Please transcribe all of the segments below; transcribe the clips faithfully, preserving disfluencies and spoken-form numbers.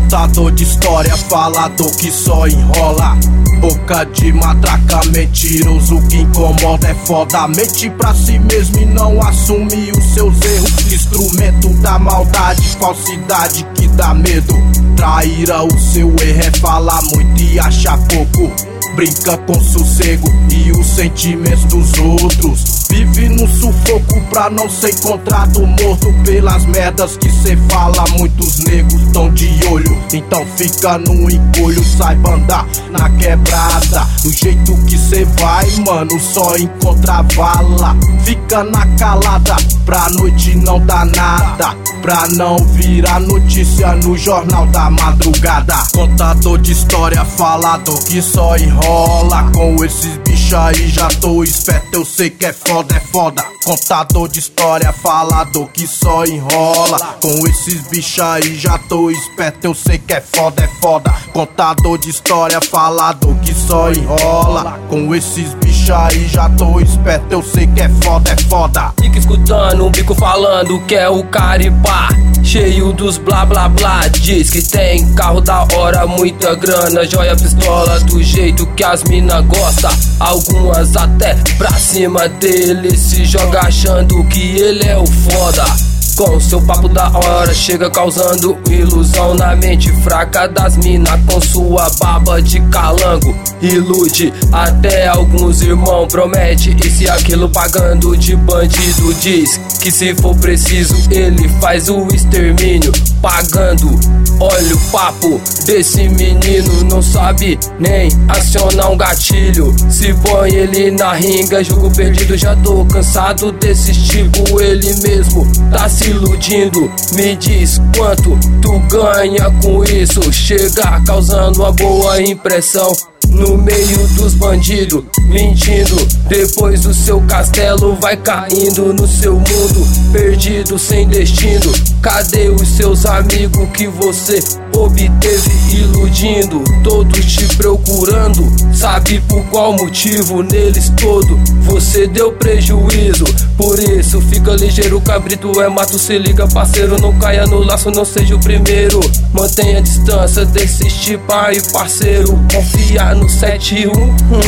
Contador de história, falador que só enrola. Boca de matraca, mentiroso que incomoda. É foda, mente pra si mesmo e não assume os seus erros. Instrumento da maldade, falsidade que dá medo. Traíra, o seu erro é falar muito e achar pouco. Brinca com sossego e os sentimentos dos outros. Vive no sufoco pra não ser encontrado morto pelas merdas que cê fala. Muitos negros tão de olho, então fica no encolho. Saiba andar na quebrada do jeito que cê vai, mano, só encontra vala. Fica na calada pra noite não dar nada, pra não virar notícia no jornal da madrugada. Contador de história, falador que só enrola. Com esses bichos aí já tô esperto, eu sei que é foda, é foda. Contador de história, falador que só enrola. Com esses bichos aí já tô esperto, eu sei que é foda, é foda. Contador de história, falador que só enrola. Com esses bichos aí já tô esperto, eu sei que é foda, é foda. Fica escutando um bico falando que é o caripá, cheio dos blá blá blá. Diz que tem carro da hora, muita grana, joia, pistola do jeito que as mina gosta. Algumas até pra cima dele se joga achando que ele é o foda. Com seu papo da hora chega causando ilusão na mente fraca das mina. Com sua baba de calango ilude até alguns irmãos. Promete isso e aquilo pagando de bandido. Diz que se for preciso ele faz o extermínio pagando. Olha o papo desse menino, não sabe nem acionar um gatilho. Se põe ele na ringa, jogo perdido. Já tô cansado desse tipo, ele mesmo tá se iludindo. Me diz quanto tu ganha com isso. Chega causando uma boa impressão no meio dos bandidos, mentindo. Depois o seu castelo vai caindo no seu mundo, perdido sem destino. Cadê os seus amigos que você obteve iludindo? Todos te procurando, sabe por qual motivo? Neles todo você deu prejuízo. Por isso fica ligeiro, cabrito é mato, se liga parceiro. Não caia no laço, não seja o primeiro. Mantenha a distância desse tipo aí parceiro. Confia no sete um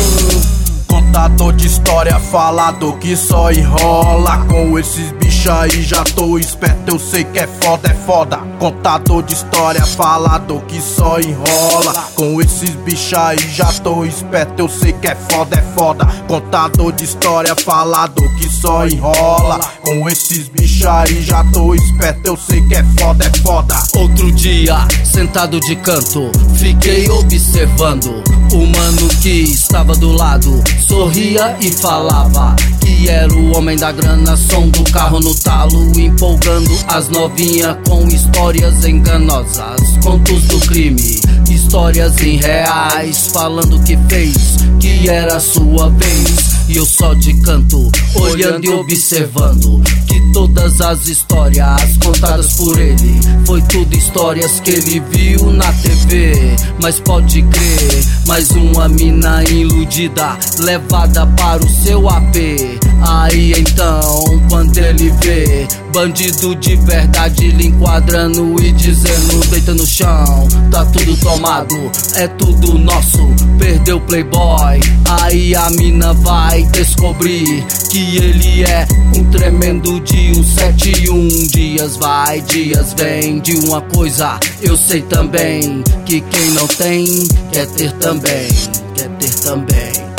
um. Contador de história, falador que só enrola. Com esses bichos aí já tô esperto, eu sei que é foda, é foda. Contador de história, falador que só enrola. Com esses bichos aí já tô esperto, eu sei que é foda, é foda. Contador de história, falador que só enrola. Com esses bichos aí já tô esperto, eu sei que é foda, é foda. Outro dia, sentado de canto, fiquei observando o mano que estava do lado. Sorria e falava que era o homem da grana, som do carro no talo, empolgando as novinhas com histórias enganosas, contos do crime, histórias irreais, falando que fez, que era a sua vez. E eu só de canto, olhando e observando que todas as histórias contadas por ele foi tudo histórias que ele viu na T V. Mas pode crer, mais uma mina iludida, levada para o seu A P. Aí então, quando ele vê bandido de verdade lhe enquadrando e dizendo: deita no chão, tá tudo tomado, é tudo nosso, perdeu o playboy. Aí a mina vai descobrir que ele é um tremendo de um sete um. Dias vai, dias vem, de uma coisa eu sei também, que quem não tem, quer ter também, quer ter também.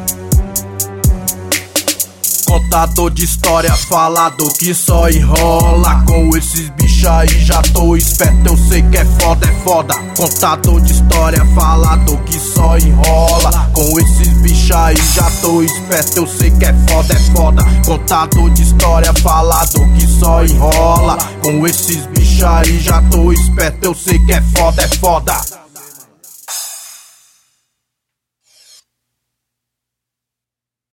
Contador de história, falador que só enrola. Com esses bichos aí já tô esperto, eu sei que é foda, é foda. Contador de história, falador que só enrola. Com esses bichos aí já tô esperto, eu sei que é foda, é foda. Contador de história, falador que só enrola. Com esses bichos aí já tô esperto, eu sei que é foda, é foda.